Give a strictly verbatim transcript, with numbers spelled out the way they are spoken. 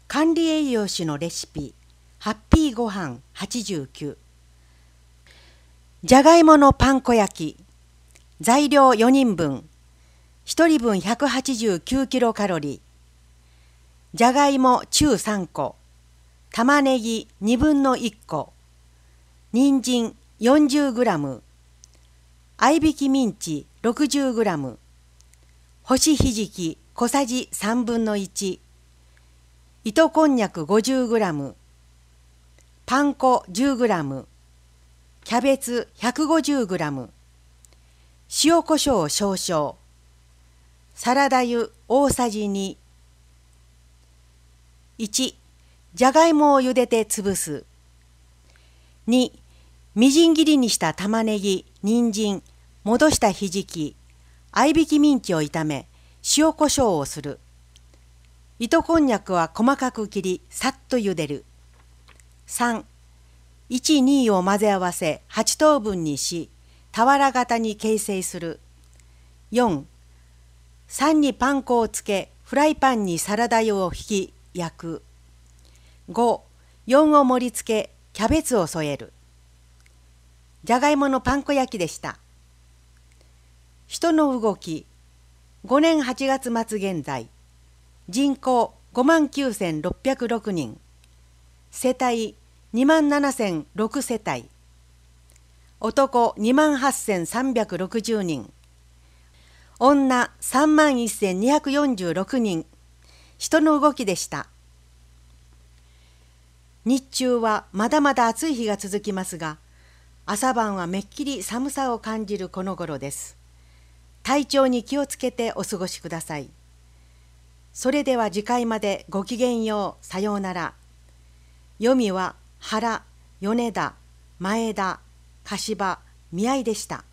管理栄養士のレシピハッピーごはんはちじゅうきゅう。じゃがいものパン粉焼き。材料よにんぶん。ひとりぶんひゃくはちじゅうきゅうキロカロリー。じゃがいも中さんこ。玉ねぎにぶんのいっこ。人参よんじゅうグラム。合いびきミンチろくじゅうグラム。干しひじき小さじさんぶんのいち。糸こんにゃくごじゅうグラム。パン粉じゅうグラム。キャベツひゃくごじゅうグラム。塩コショウ少々。サラダ油大さじに。いち. じゃがいもを茹でて潰す。に. みじん切りにした玉ねぎ、人参、戻したひじき、合いびきミンチを炒め、塩コショウをする。糸こんにゃくは細かく切り、さっと茹でる。さん. いち、にを混ぜ合わせはちとうぶんにし、俵型に形成する。よん. さんにパン粉をつけ、フライパンにサラダ油を引き焼く。ご. よんを盛り付け、キャベツを添える。じゃがいものパン粉焼きでした。人の動き。ごねんはちがつ末現在。人口ごまんきゅうせんろっぴゃくろくにん。世帯にまんななせんろく世帯。男にまんはっせんさんびゃくろくじゅうにん。女さんまんせんにひゃくよんじゅうろくにん。人の動きでした。日中はまだまだ暑い日が続きますが、朝晩はめっきり寒さを感じるこの頃です。体調に気をつけてお過ごしください。それでは次回までごきげんよう。さようなら。読みは原、米田、前田、柏、宮井でした。